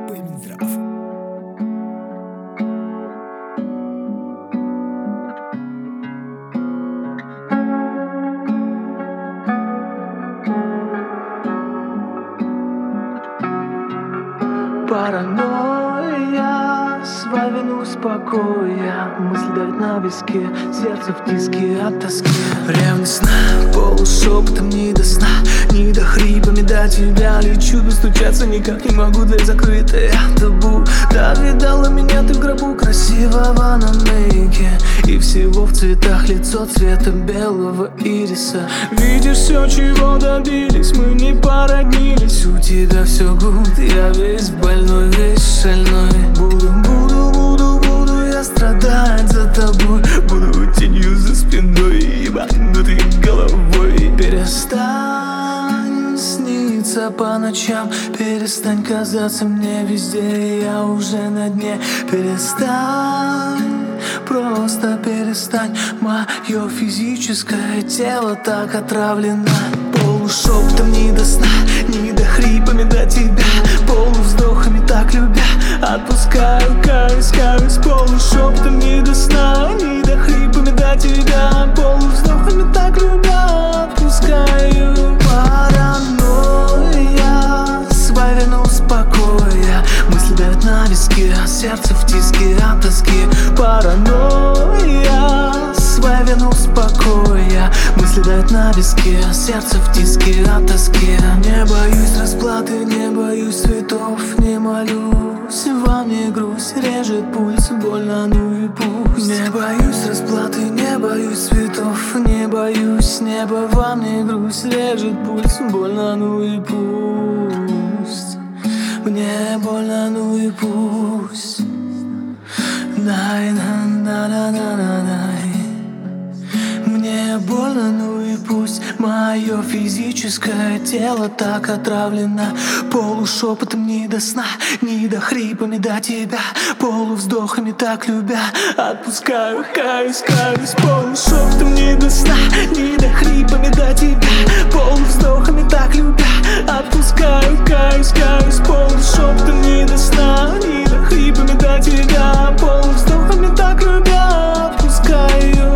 Минздрав. Паранойя, свален успокоя. Мысль давит на виске, сердце в тиске от тоски. Ревностно, полушепотом не до сна, не до хрипами до тебя. Лечу, достучаться никак не могу, дверь закрытая, табу. Так видала меня ты в гробу красивого на мейке, и всего в цветах лицо цвета белого ириса. Видишь все, чего добились, мы не породнились. У тебя все гуд, я весь больной, весь шальной. Буду я страдать за тобой. Буду тенью за спиной, ебанутой головой. Перестань сниться по ночам, перестань казаться мне везде, я уже на дне. Перестань, просто перестань. Мое физическое тело так отравлено. Полушепотом не до сна, не до хрипами до тебя. Полувздохами так любя, отпускаю, каюсь. Полушепотом не до сна, не до хрипами до тебя. Полувздохами так любя, отпускаю. Паранойя, свалена успокоя. Мысли давят на виске, сердце в тиске от тоски. Паранойя, свалена успокоя. Мысли давят на виске, сердце в тиске от тоски. Не боюсь расплаты, не боюсь цветов, не молюсь. Во мне грусть, режет пульс, больно, ну и пусть. Не боюсь расплаты, не боюсь цветов, не боюсь неба. Во мне грусть, режет пульс, больно, ну и пусть. Мне больно, ну и пусть. Най-на-на-на-на-най. Мне больно, ну и пусть. Мое физическое тело так отравлено. Полушепотом не до сна, не до хрипами до тебя. Полувздохами так любя, отпускаю, каюсь. Полушепотом не до сна, не до хрипами до тебя. Полувздохами так любя, отпускаю, каюсь. Полушепотом не до сна, не до хрипами до тебя. Полувздохами так любя, отпускаю.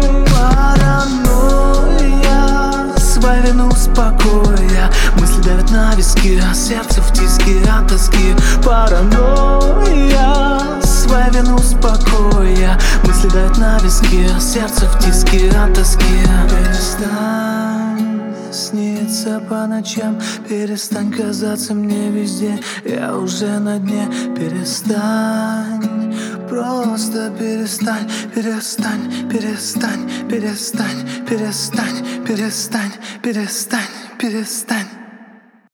Паранойя, свалена успокоя. Мысли давят на виски, сердце в тиске от тоски. Паранойя, свалена успокоя. Мысли давят на виски, сердце в тиске от тоски. Перестань сниться по ночам, перестань казаться мне везде, я уже на дне. Перестань, просто перестань. Перестань.